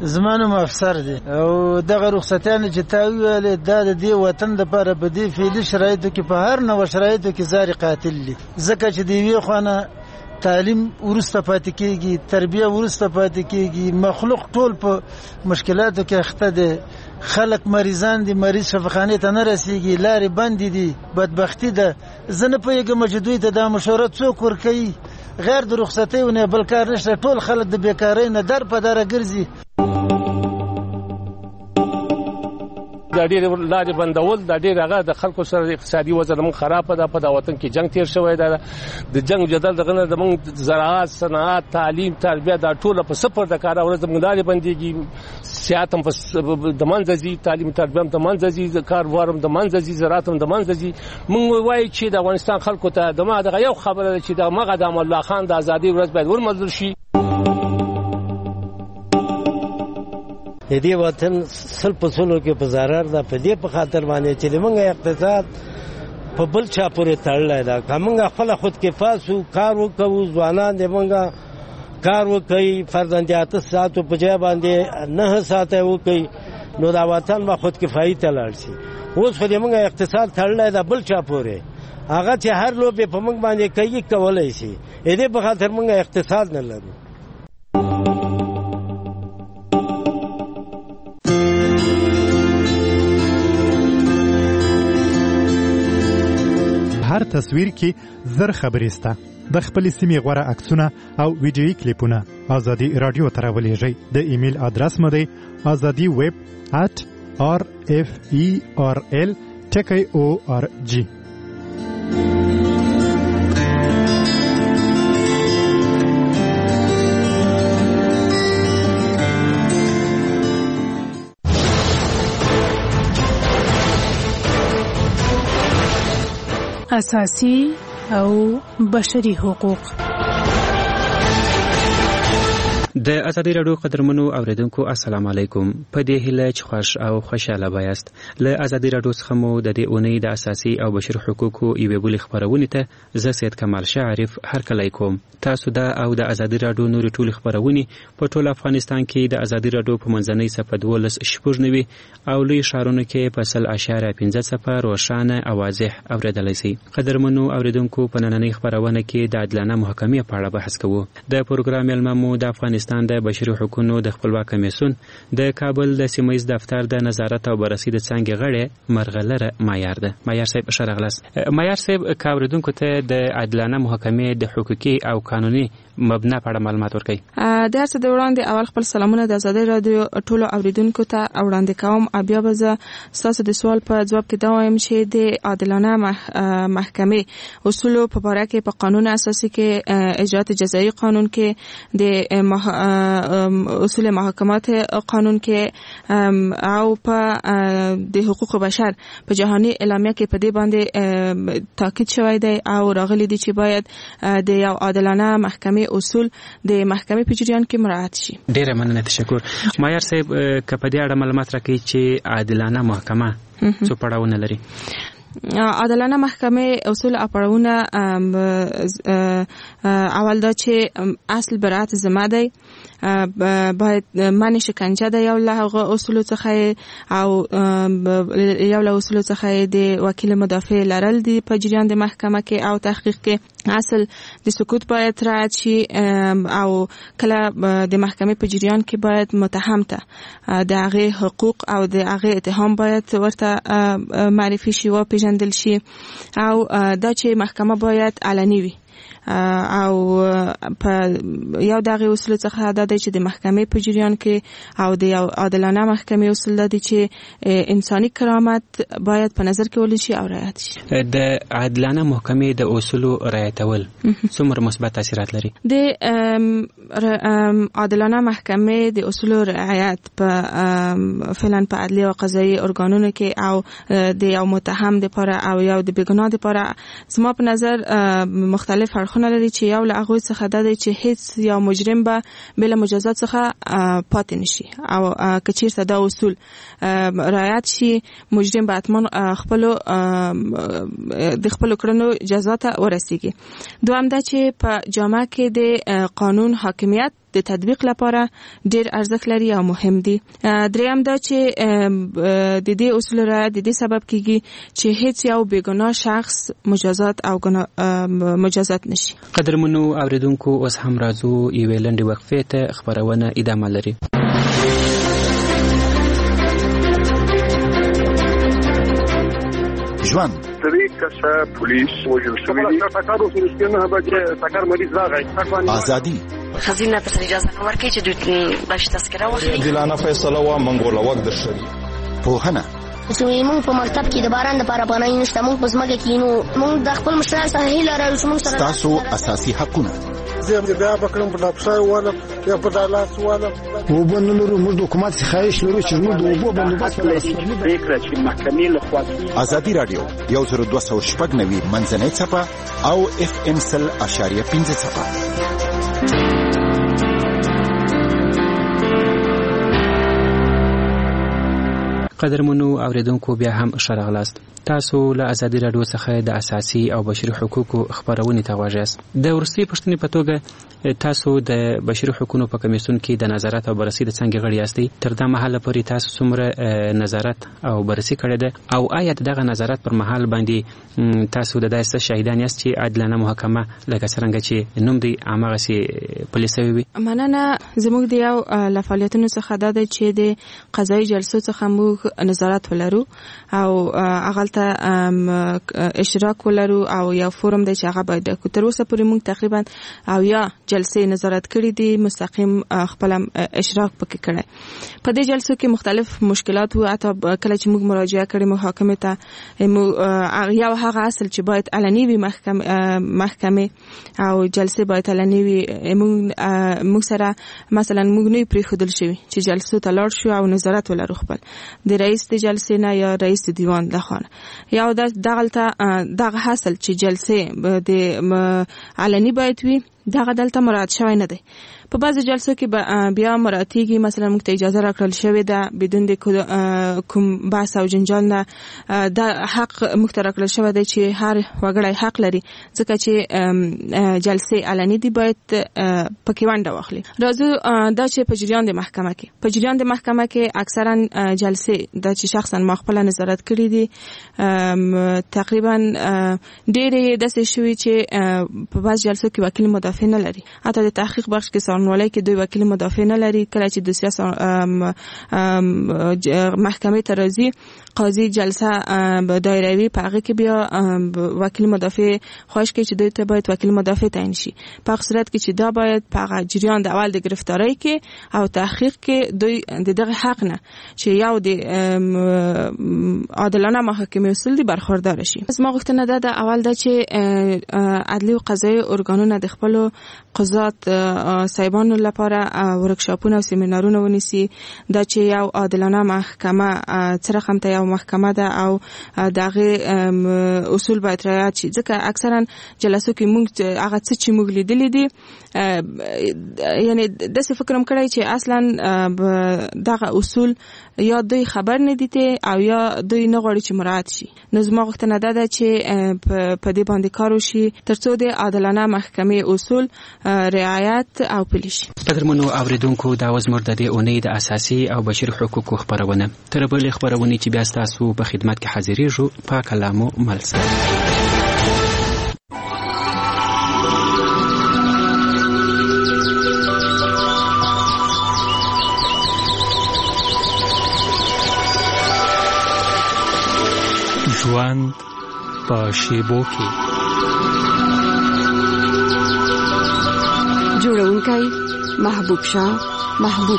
زما نوم افسر دی او دغه رخصتیانې چې تا ویلې دا د دې وطن دپاره په دې فعلي شرایطو کې په هر نوع شرایطو کې زار قاتل دي، ځکه چې د یوې خوانه تعلیم وروسته پاتې کېږي، تربیه وروسته پاتې کېږي، مخلوق ټول په مشکلاتو کې اخته دی، خلک مریضان دي، مریض شفاخانې ته نه رسېږي، لارې بندې دي، بدبختي ده. زه نه پوهېږم چې دوی ته دا مشوره څوک ورکوي؟ غیر د رخصتیو نه بل کار نشته، ټول خلک د بیکارۍ نه در په دره ګرځي. دا ډېر لارې بندول دا ډېر هغه د خلکو سره اقتصادي وضع زموږ خرابه ده. په دا وطن کې جنګ تېر شوی ده، د جنګ جدل دغه نه زموږ زراعت، صنعت، تعلیم، تربیه دا ټوله په صفر د کاره ورځ زموږ لارې بندېږي، صحت هم د منځه ځي، تعلیم تربیه هم د منځه ځي، کاروبار هم د منځه ځي، زراعت هم د منځه ځي. موږ وایو چې د افغانستان خلکو ته دغه یو خبره ده چې دغه د امان الله خان د ازادۍ ورځ باید ورمنځل شي. د دې وطن سل په سلو کې په ضرر ده، په دې په خاطر باندې چې موږ اقتصاد په بل چا پورې تړلی ده. که موږ خپله خودکفا سو، کار وکړو، ځوانان د موږ کار وکړي، فرضاً د 8 ساعتو په ځای باندې 9 ساعته وکړي، نو دا وطن به خودکفایي ته لاړ شي. اوس خو د موږ اقتصاد تړلی ده بل چا پورې، هغه چې هر لوبې په موږ باندې کوي کولی شي. د دې په خاطر موږ اقتصاد نه لرو. هر تصویر کې زر خبرې سته. د خپل سیمې غوره عکسونه او ویډیویي کلیپونه ازادي رادیو ته راولېږئ. د ایمیل ادرس مو دی azadiweb@referl.org. اساسي او بشري حقوق. د ازادي رادیو قدرمنو اوریدونکو السلام علیکم. په دې هیله چې خوش او خوشاله بایاست. له ازادي رادیو څخه مو د دې اونۍ د اساسي او بشري حقوقو یوې بلې خبرونه ته زه سید کمال شاعرف هرکلی کوم. تاسو دا او د ازادي رادیو نورې ټولې خبرونه په ټول افغانستان کې د ازادي رادیو په منځنۍ صفحه 12.9 او لوی ښارونو کې په 0.15 روښانه او واضح اوریدلای شئ. قدرمنو اوریدونکو په نننۍ خبرونه کې د عادلانه محکمې په اړه بحث کوو. د پروګرام ملممو د افغانستان د بشري حقوقو د خپلواک کمیسیون د کابل د سیمایي دفتر د نظارت او بررسي د څنګه غړی مرغلره معیار ده. معیار صاحب شرغلاس. معیار صاحب کاوریدونکو ته د عادلانه محکمې د حقوقي او قانوني مبنا په اړه معلومات ورکړئ. د هر څه د وړاندې اول خپل سلامونه د ازادي رادیو ټولو اوریدونکو ته وړاندې کوم. بیا به زه ستاسو د سوال په ځواب کې دا وایم چې د عادلانه محکمې اصولو په اړه کې په قانون اساسي کې اجرات جزایي قانون کې د اصول محاکمات قانون کې او په د حقوق بشر په جهاني اعلامیه کې په دې باندې تاکید شوی دی او راغلي دي چې باید د یو عادلانه محکمې اصول د محکمې په جریان کې مراعات شي. ډیره مننه، تشکر. معیار صاحب که په دې اړه معلومات راکړئ چې عادلانه محکمه څو پړاوونه لري. عادلانه محکمې اصول او پړاوونه اول دا چې اصل برات ذمه دی، باید منع شکنجه د یو له اصول څخه او یو له اصول څخه د وکیل مدافع لرل دي په جریان د محکمه کې او تحقیق کې. اصل د سکوت باید رعایت شي او کله د محکمې په جریان کې باید متهم ته د هغه حقوق او د هغه اتهام باید ورته معرفي شي او پیژندل شي او دا چې محکمه باید علني وي او په یو دغه اصول څخه دا دی چې د محکمې په جریان کې او د یو عادلانه محکمې اصول دي چې انساني کرامت باید په نظر کې ولې شي او رعایت شي. د عادلانه محکمې د اصولو رعایتول څومره مثبت تاثیرات لري؟ د عادلانه محکمې د اصولو رعایت په فعلا په عدلي او قضایي ارګانونو کې او د یو متهم لپاره او یو د بیګناه لپاره زما په نظر مختلف اړخونه لري چې یو له هغه څخه د دې چې هیڅ یو مجرم به بل مجازات څخه پاتې نشي او کچیرته دا اصول رعایت شي مجرم به اتمن خپل د خپل کړنو جزا ته ورسیږي. دویم دا چې په جامعه کې د قانون حاکمیت د تطبیق لپاره ډیر ارزښت لري او مهم دي. دریم دا چې د دې اصول رعایت د دې سبب کیږي چې هیڅ یو بیګناه شخص مجازات او مجازات نشي. قدرمنو اوریدونکو اوس هم راځو یوې لنډې وقفې ته، خبرونه ادامه لري. ژوند پولیس وجل شوی ازادي خزینه ته اجازه نه ورکړي چې دوی بش تذکره واخلي. عادلانه فیصله و منګوله وخت در شوی. پوهنه چې موږ په مکتب کې د باران لپاره پناه نشته، موږ په ځمکه کې نو موږ د خپل مشرانو سره هیله لرو چې موږ سره تاسو اساسي حقونه زه بیا بکرم په لابسای ولا یا په دالاس ولا وبنلرو موږ د حکومت خواهش لرو چې موږ د اوبو بندوبست فکر چې محکمې له خوا ازادي رادیو 10290 منځنۍ چپه او FM 100.5 چپه. قدرمنو اوریدونکو بیا هم ښه راغلاست. تاسو له ازادي رادیو څخه د اساسي او بشري حقوقو خبرونه ته غواړئ. د ورستی پښتنې په توګه تاسو د بشري حقوقو په کمیسیون کې د نظارت او بررسي د څنګه غړي یاستئ. تر دا مهاله پورې تاسو څومره نظارت او بررسي کړې ده او آیا دغه نظارت پر مهال باندې تاسو د داسې شاهدان یاست چې عادلانه محکمه لکه څنګه چې نوم دی هغه سي پولیسوي وي؟ مننه. زموږ د یو له فعالیتونو څخه دا ده چې د قضایي جلسو څخه موږ نظارت ولرو او هغه ته اشتراک ولرو او یو فورم دی چې هغه باید تر اوسه پورې موږ تقریبا او یا جلسې نظارت کړې دي، مستقیم خپل اشتراک پکې کړی. په دې جلسو کې مختلف مشکلات وو. حتی کله چې موږ مراجعه کړې محاکمه ته یو هغه اصل چې باید علني وي محکمه او جلسې باید علني وي. موږ سره مثلا موږ نه پریښودل شوی چې جلسو ته لاړ شو او نظارت ولرو خپل د رئیس د جلسې نه یا رئیس دیوان لخوا یا دغه حاصل چې جلسې د علني باید وي دغه دلته مراعات شوی نه دی. په بعضو جلسو کې بیا مراعاتیږي. مثلا موږ ته اجازه راکړل شوې ده بدون د کوم بحث او جنجال نه. دا حق موږ ته راکړل شوی دی چې هر وګړی حق لري ځکه چې جلسې علني دي باید پکې ونډه واخلي. راځو دا چې په جریان د محکمه کې اکثرا جلسې دا چې شخصا ما خپل نظارت کړی دي تقریبا ډېرې داسې شوي چې په بعض جلسو کې وکیل مدافع نه لري. حتی د تحقیق بخش کې څارنوالۍ کې دوی وکیل مدافع نه لري. کله چې د سیاست محکمې ته راځي قاضي جلسه دایروي په هغه کې بیا وکیل مدافع خواهش کوي چې دوی ته باید وکیل مدافع تعیین شي. په هغه صورت کې چې دا باید په جریان د اول د گرفتاری کې او تحقیق کې دوی دغه حق نه چې یو د عادلانه محاکمې اصول دي برخوردار شي. زما غوښتنه ده اول دا چې عدلي او قضایي ارګانونه د خپل قضات صاحبانو لپاره ورکشاپونه او سیمینارونه ونیسي. دا چې یو عادلانه محکمه څرخ هم ته یو محکمه ده او دغه اصول باید رعایت شي. ځکه اکثرا جلسو کې موږ هغه څه چې موږ لیدلې دي یعنی داسې فکرم کړی چې اصلا دغه اصول یا دوی خبر نه دي او یا دوی نه غواړي چې مراعات شي. نو زما غوښتنه ده چې په دې باندې کار وشي ترڅو د عادلانه محکمې اصول رعایت او پلي شي. قدرمنو اوریدونکو دا زموږ د دې اونۍ د اساسي او بشري حقوقو خبرونه. تر بلې خبرونه چې بیا تاسو په خدمت کې حاضرېږو په کلامو ملسه. ژوند په شیبو کې. جوړونکی محبوب شاه محبوب.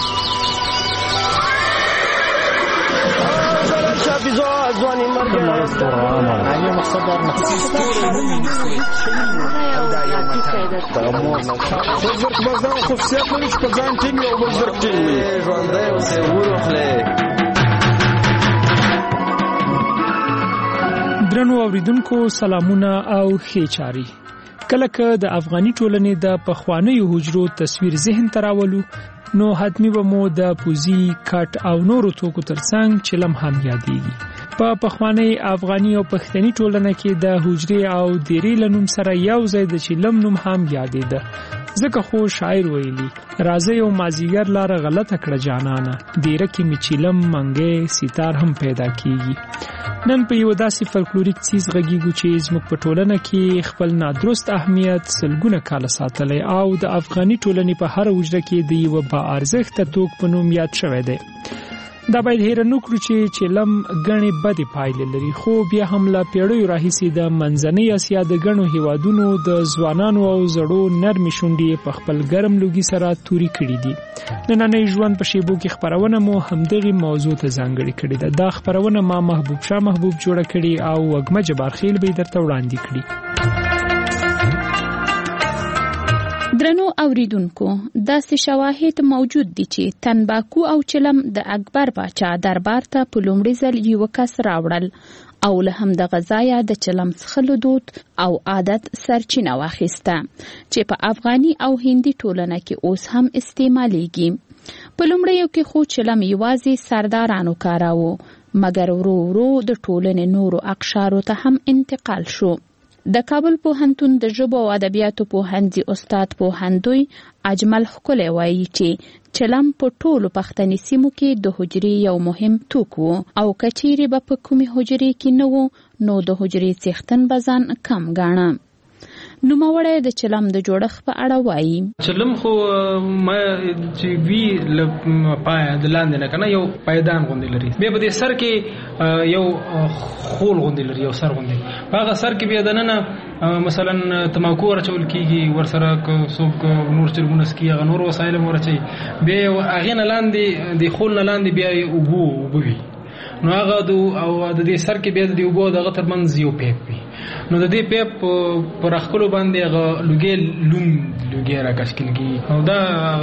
درنو اوریدونکو سلامونه او ښې چاري. کله که د افغاني ټولنې د پخوانیو حجرو تصویر ذهن ته راولو نو حتمی به مو د پوزي کټ او نورو توکو ترڅنګ چلم هم یادېږي. په پخواني افغاني او پښتني ټولنه کې د حجرې او دیرې له نوم سره یو ځای د چلم نوم هم یادېده. ځکه خو شاعر ویلي راځي او مازیګر لار غلطه کړه جانانه ډیره کې میچلم منګې ستار هم پیدا کیږي نن په یو داسې فلکلوریک چیز غږیږو چې زموږ په ټولنه کې خپل نادرست اهمیت سلګونه کاله ساتلی او د افغاني ټولنې په هر وجره کې د یو با ارزښت توک په نوم یاد شوی دی دا باید هیر نه کړو چې چلم غني بدی پایلې لري خو بیا هم لا پیړیو راهیسې د منځنۍ اسیا د غنو هیوادونو د ځوانانو او زړو نرمي شونډې په خپل ګرم لوګي سره توري کړي دي نننۍ ژوند په شیبو کې خبرونه مو همدغه موضوع ته ځانګړي کړي ده دا خبرونه ما محبوب شاه محبوب جوړ کړي او وګمه جبارخیل به درته وړاندې کړي درنو اوریدونکو داسې شواهد موجود دي چې تنباکو او چلم د اکبر باچا دربار ته په لومړي ځل یو کس راوړل او له همدغه ځایه د چلم څښلو دود او عادت سرچینه واخیسته چې په افغاني او هندي ټولنه کې اوس هم استعمالیږي په لومړیو کې خو چلم یوازې سردارانو کاراوه مګر ورو ورو د ټولنې نورو اقشارو ته هم انتقال شو د کابل پوهنتون د ژبو او ادبیاتو پوهنځي استاد پوهندوی اجمل ښکلی وایي چې چلم په ټولو پښتني سیمو کې د حجرې یو مهم توک و او که چیرې به په کومې حجرې کې نه و نو د حجرې څښتن به ځان کم ګاڼه نوموړی د چلم د جوړښت په اړه وایي چلم خو ما چې وی پای د لاندې نه کنه یو پایدان غوندې لري بیا په دې سر کې یو خول غوندې لري یو سر غوندې هغه سر کې بیا دننه مثلا تماکو ورچول کیږي ورسره څوک نور چرګونه سکي هغه نور وسایل ورچي بیا هغه نه لاندې د خول نه لاندې بیا وبوي نو هغه او د دې سر کې بیا د وبو دغه ترمنځ یو پیپ وي نو د دې پیپ پر خپل باندې هغه لوګي راکشکل کی او دا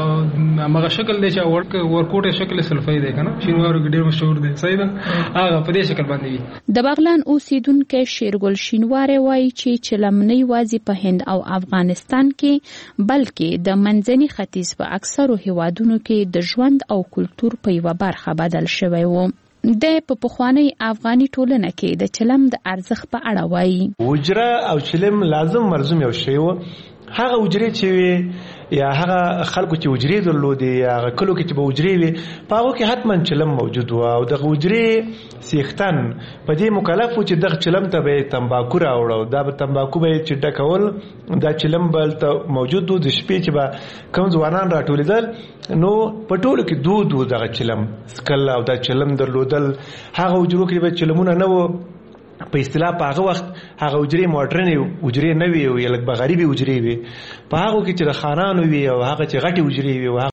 هغه شکل دی چې ورکوټه شکل سلفای دی کنه شینوارو ډیر مشهور دی صحیح ده هغه په دې شکل باندې وي د بغلان اوسیدونکو شیرګل شینواره وایي چې چلم نه یوازې په هند او افغانستان کې بلکې د منځني ختیځ په اکثرو هیوادونو کې د ژوند او کلچر په یوه برخه بدل شوی و د په پخوانی افغاني ټولنه کې د چلم د ارزښت په اړه وایي وجره او چلم لازم مرزوم یو شی و هغه وجرې چې یا هغه خلکو چې وجرې درلودي یا هغه کلو کې چې به وجرې وي په هغه کې حتما چلم موجود و او د وجرې سیختن په دې مکلف و چې د چلم ته به تنباکو راوړو دا به تنباکو به چې ډکول دا چلم بل ته موجود و د شپې چې به کوم ځوانان راټولېدل نو په ټولو کې دود و دغه چلم سکل او دا چلم درلودل هغه وجرو کې به چلمونه نه و په اصطلاح په هغه وخت هغه وجرې موډرن وجرې نه وي او یلک بغریبي وجرې وي په هغه کې چې د خانانو وي او هغه چې غټي وجرې وي